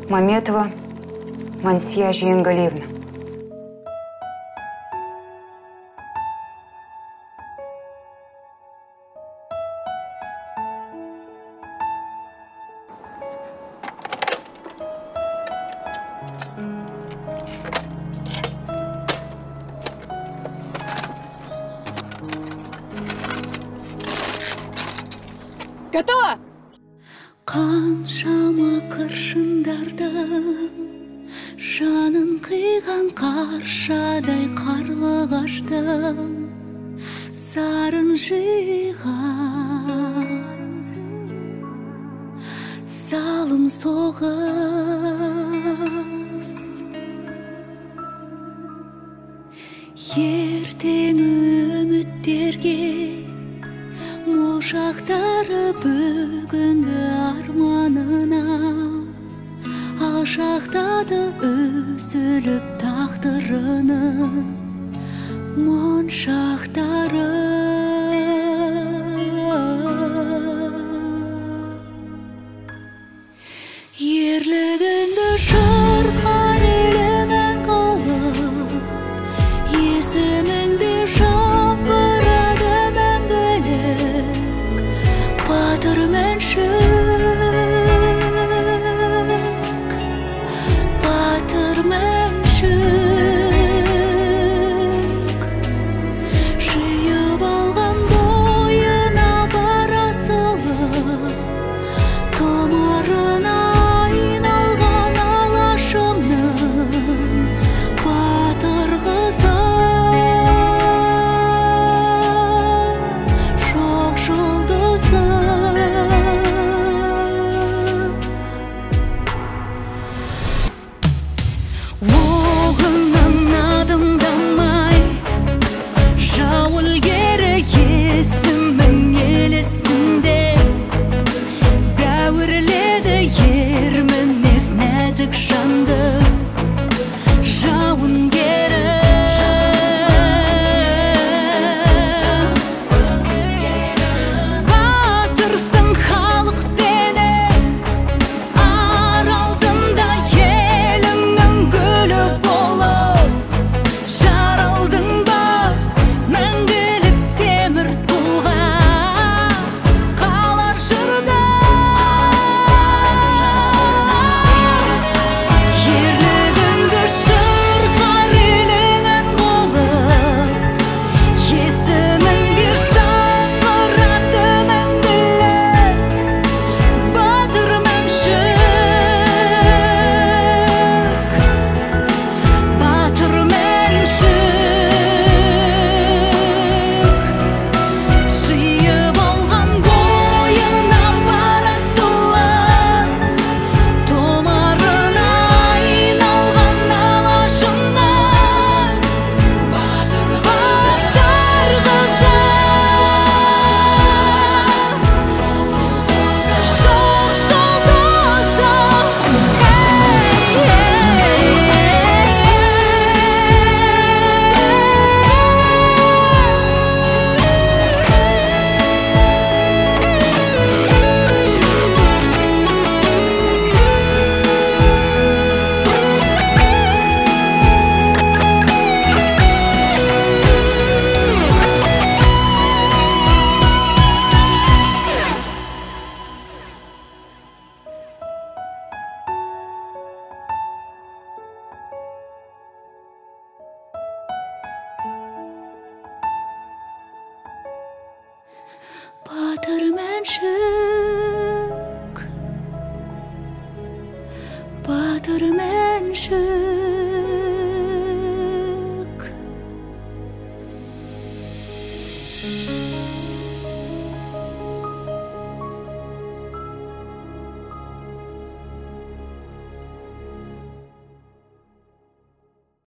Маметова Мансия Жиенгалиевна. Готово? Қаншама кіршіндардың жанын қиған қаршадай қарлығаштың сарын жиған салым соғыс ертең үміттерге мол шақтары бүгінгі арманына алшақтады үзіліп тағдырының моншақтары. Ерлігіңді шырқар еліңнің қылып, есіміңде жаңғырады мәңгілік батыр мәншүк, батыр мәншүк. Жиып алған бойына бара салып, томарына айналған алашымның батыр қызы. Шоқ жұлдызы оғынан адымдамай жауыл ері есімің ел есінде дәуірледі ер мінез нәзік жанды жауынгері. Батырсың халықпенен ар алдында еліңнің гүлі болып, жаралдың ба мәңгілік темір тұлға қалар жырда. Ерлігіңді шырқар еліңнің болып, есіміңде жаңғырады мәңгілік батыр мәншүк, батыр мәншүк. Жиып алған бойына бара салып, томарына айналған алашымның батыр қызы. Шоқ жұлдызы батыр мәншүк, батыр мәншүк.